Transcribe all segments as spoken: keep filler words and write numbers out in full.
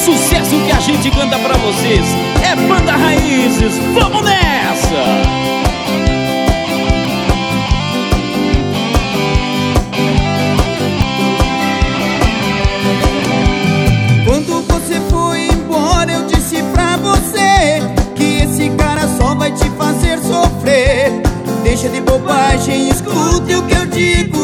sucesso que a gente canta pra vocês. É Banda Raízes, vamos nessa! Quando você foi embora, eu disse pra você que esse cara só vai te fazer sofrer. Deixa de bobagem, escute o que eu digo.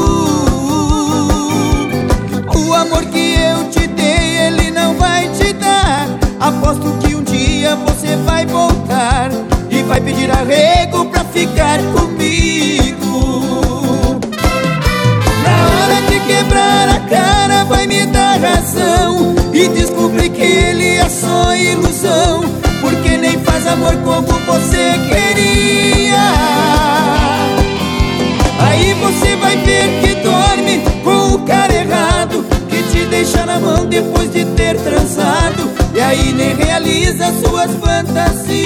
O amor que eu te dei, ele não vai te dar. Aposto que um dia você vai voltar e vai pedir arrego pra ficar comigo. Na hora de quebrar a cara, vai me dar razão e descobrir que ele é só ilusão, porque nem faz amor como você queria. Aí você vai ver que dorme com o cara errado, que te deixa na mão depois de ter transado, e aí nem realiza suas fantasias.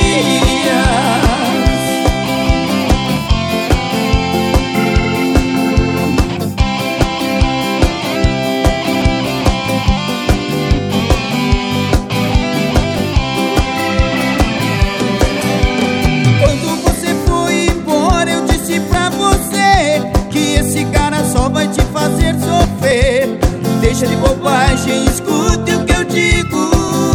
Vai te fazer sofrer. Deixa de bobagem, escute o que eu digo.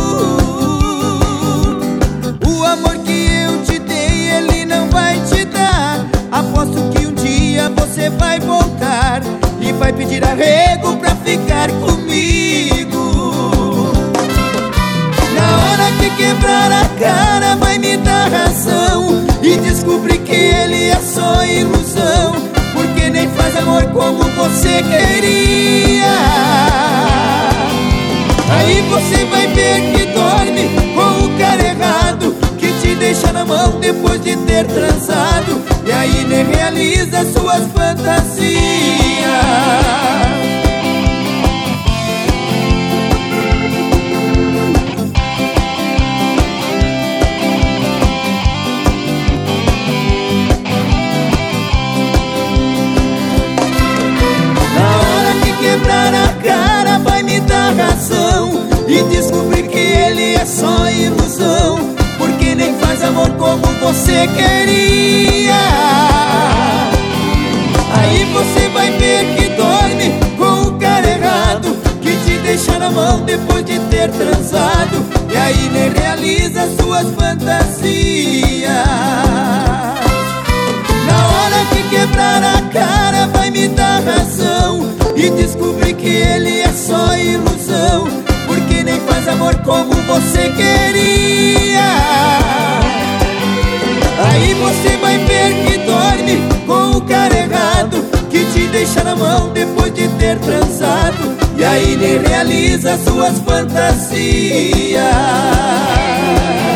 O amor que eu te dei, ele não vai te dar. Aposto que um dia você vai voltar e vai pedir arrego pra ficar comigo. Na hora que quebrar a cara, vai me dar razão e descobrir que ele é só ilusão, porque nem faz amor como você queria. Aí você vai ver que dorme com o cara errado, que te deixa na mão depois de ter transado, e aí nem realiza suas fantasias. Quebrar a cara, vai me dar razão e descobrir que ele é só ilusão, porque nem faz amor como você queria. Aí você vai ver que dorme com o cara errado, que te deixa na mão depois de ter transado, e aí nem realiza suas fantasias. Na hora que quebrar a cara, vai me dar razão e descobrir que ele é só ilusão, porque nem faz amor como você queria. Aí você vai ver que dorme com o cara errado, que te deixa na mão depois de ter transado, e aí nem realiza suas fantasias.